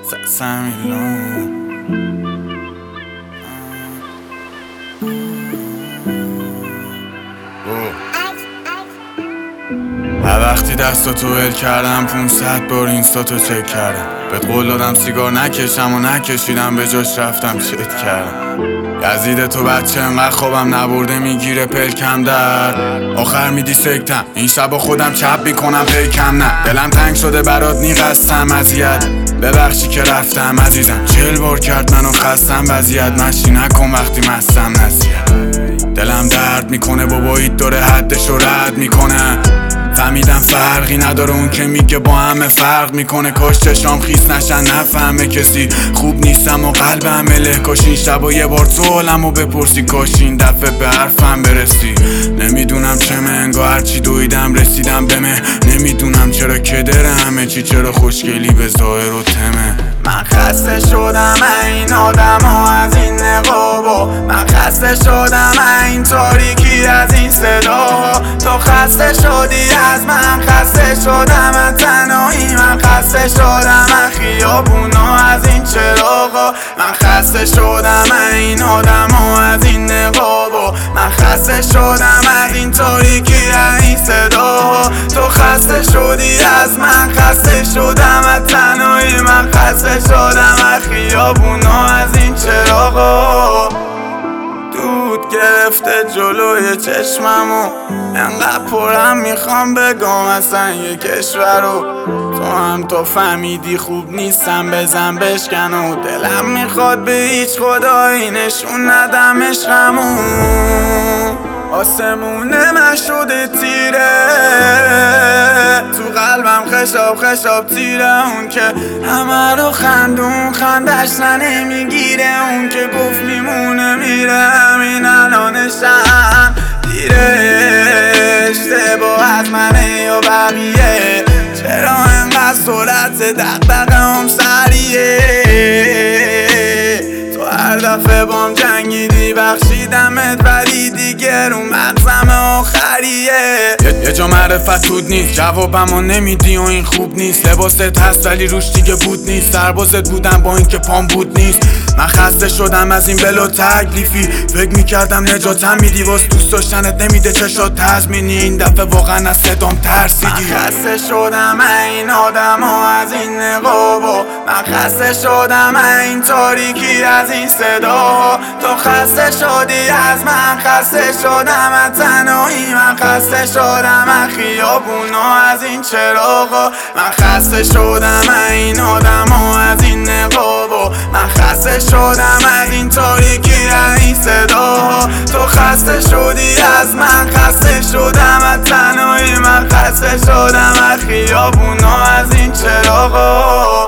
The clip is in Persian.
سمیلون وقتی دستاتو ول کردم 500 بار اینستاتو چک کردم. بهت قول دادم سیگار نکشم و نکشیدم، به جاش رفتم چت کردم. یزید تو بچه انقدر خوابم نبرده میگیره پلکم در آخر میدی سکتم. این شب خودم چپ میکنم پیکم نه. دلم تنگ شده برات نیقستم اذیت، ببخشی که رفتم عزیزم. 40 بار کرد منو خستم وضعیت، مشی نکن وقتی مستم نصیحت. دلم درد میکنه باباییت داره حدشو رد میکنه. فهمیدم فرقی نداره اون که میگه با همه فرق میکنه. کاش چشام خیس نشن نفهمه کسی خوب نیستم و قلبم مله. کاش این شب و یه بار سوالمو بپرسی، کاش این دفعه به حرفم برسی. نمیدونم چه انگار هرچی دویدم رسیدم بمه. نمیدونم چرا کدره همه چی، چرا خوشگلی به ظاهر و تمه. من خسته شدم این آدم ها از این نقابا، من خسته شدم این تاریکی از این صداها. تو خسته شدی از من، خسته شدم از تنهایی، من خسته شدم از خیابونا از این چراغا. من خسته شدم این آدم ها از این نقابا، من خسته شدم از این تاریکی از این صداها. تو خسته شدی از من، خسته شدم از تنهایی، من خسته شدم از خیابونا از این چراغا. دود گرفته جلوی چشممو، انقدر پرم میخوام بگم اصلا یه کشور رو. تو فهمیدی خوب نیستم بزن بشکن و دلم میخواد به هیچ خدایی نشون ندم عشقمو. آسمونه من شده تیره، تو قلبم خشاب خشاب تیره. اون که همه رو خندون خندش نمیگیره، اون که گفت میمونه میره همین الانشم دیره. اشتباه از منه یا بقیه، چرا انقدر سرعت دقدقه هم سریه. تو هر دفعه بام جنگیدی بخشیدمت، ولی دیگه رو مغزم آخریه. یه جا معرفت تود نیست، جوابمو نمیدی و این خوب نیست. لباست هست ولی روش دیگه بود نیست، سربازت بودم با این که پام بود نیست. من خسته شدم از این بلو تکلیفی، فکر میکردم نجاتم میدی، واس دوست داشتنت نمیده چشات تضمینی. این دفعه واقعا از صدام ترسیدی. من خسته شدم این آدم ها از این نقابا، من خسته شدم این تاریکی از این صداها. تو خسته شدی از من، خسته شدم از تنهایی، من خسته شدم از خیابونا از این چراغا. من خسته شدم این آدم ها از این نقابا، من خسته شدم از این تاریکی از این صداها. تو خسته شدی از من، خسته شدم از تنهایی، من خسته شدم از خیابونا از این چراغا.